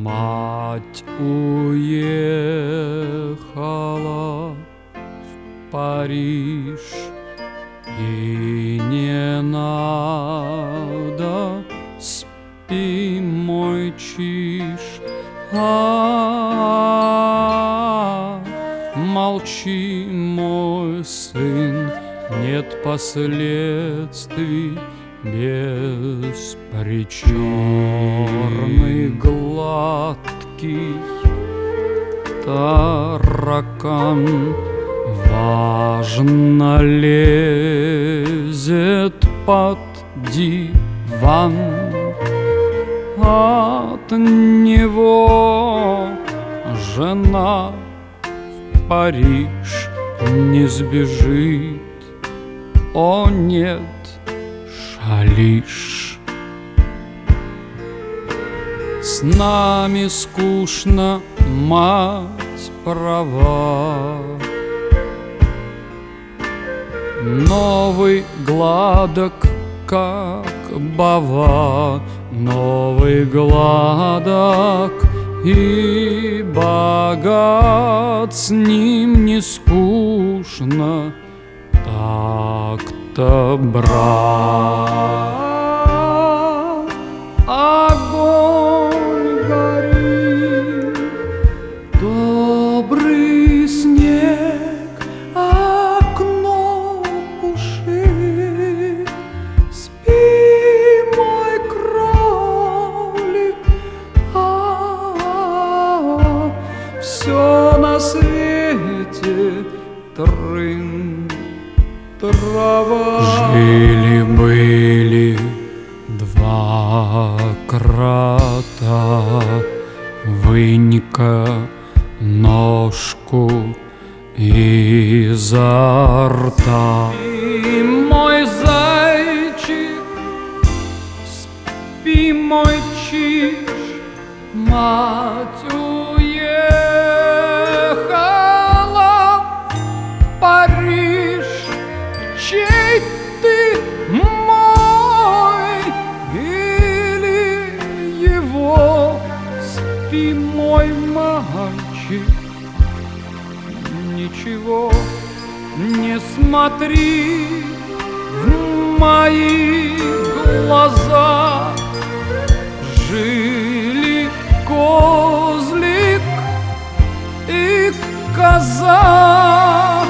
Мать уехала в Париж, и не надо, спи, мой чиж. Молчи, мой сын, нет последствий без причин. Черный гладкий таракан важно лезет под диван. От него жена в Париж не сбежит. О нет, шалиш. С нами скучно, мать права. Новый гладок, как бава, новый гладок и богат, с ним не скучно, так-то, брат. Огонь горит, добрый снег, окно пушит. Спи, мой кролик, все на свете трын, трава. Жили-были два крота, вынь-ка ножку изо рта. И мой зайчик, спи, мой чиж, мать уехала в Париж. Чей ты, мой или его? Спи, мой мальчик, ничего не смотри в мои глаза. Жили козлик и коза.